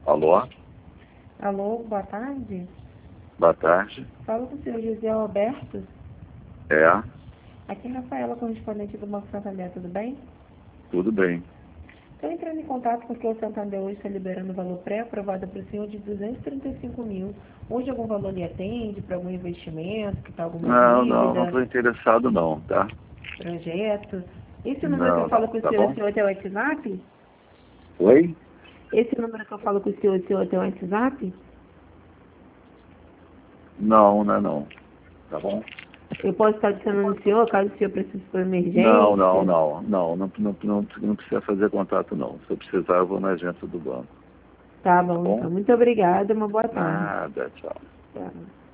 Alô? Alô, boa tarde. Boa tarde. Falo com o senhor José Alberto. É, Aqui é Rafaela, correspondente do Banco Santander, tudo bem? tudo bem. Estou entrando em contato porque o Santander hoje está liberando o valor pré-aprovado para o senhor de 235 mil. Hoje algum valor lhe atende para algum investimento, que está alguma Não dívida, estou interessado não, tá? projeto? Esse número que eu Não, falo com o tá senhor bom? tem o WhatsApp? Oi? Esse número que eu falo com o senhor tem o WhatsApp? Não, não. Tá bom? Eu posso estar adicionando o senhor, caso o senhor precise por Não, emergência? não precisa fazer contato não. Se eu precisar, eu vou na agência do banco. Tá Tá bom, bom? então. Muito obrigada, uma boa tarde. Nada, tchau. Tchau.